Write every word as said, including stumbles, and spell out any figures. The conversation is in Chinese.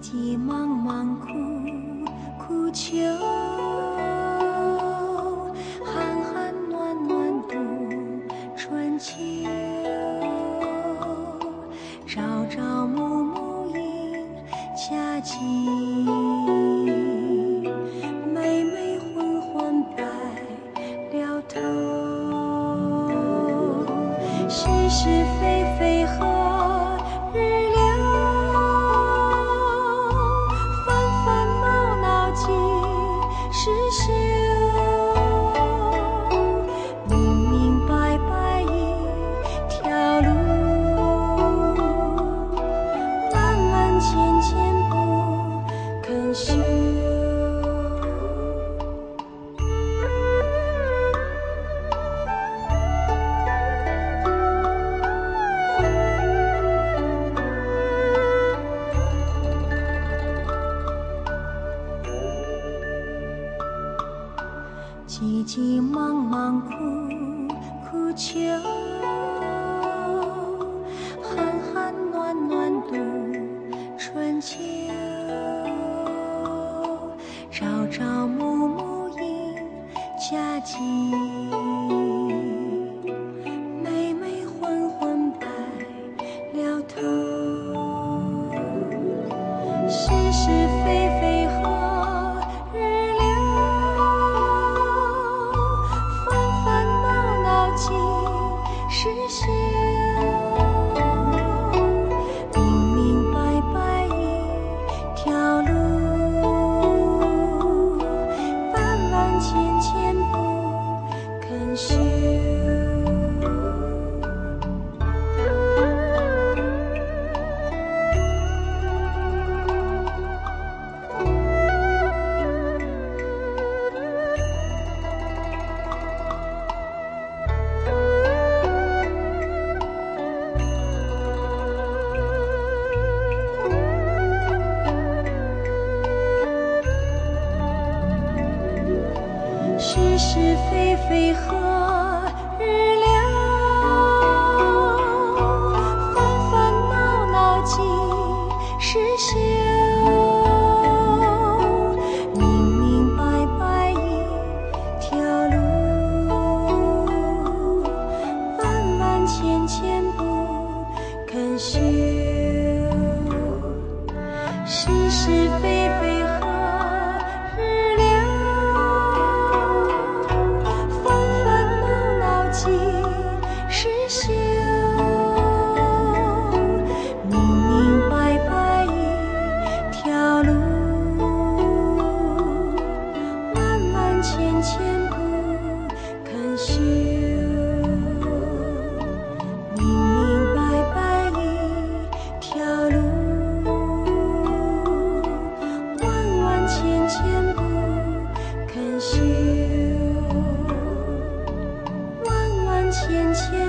急茫茫苦苦求，寒寒暖暖度春秋。朝朝暮暮迎佳期，每每昏昏白了头。是是非非何日流，纷纷恼恼几时休。明明白白一条路，漫漫千千不肯休。急急忙忙苦苦求，寒寒暖暖度春秋。朝朝暮暮迎佳期，每每昏昏白了头。是是非非何日流，是休。明明白白一条路，漫漫千千不肯休。是是非非何日流，纷纷恼恼几时休。明明白白一条路，漫漫千千不肯休。是是非非何日流，是休。明明白白一条路，漫漫千千不肯休。明明白白一条路，万万千千不肯休。万万千千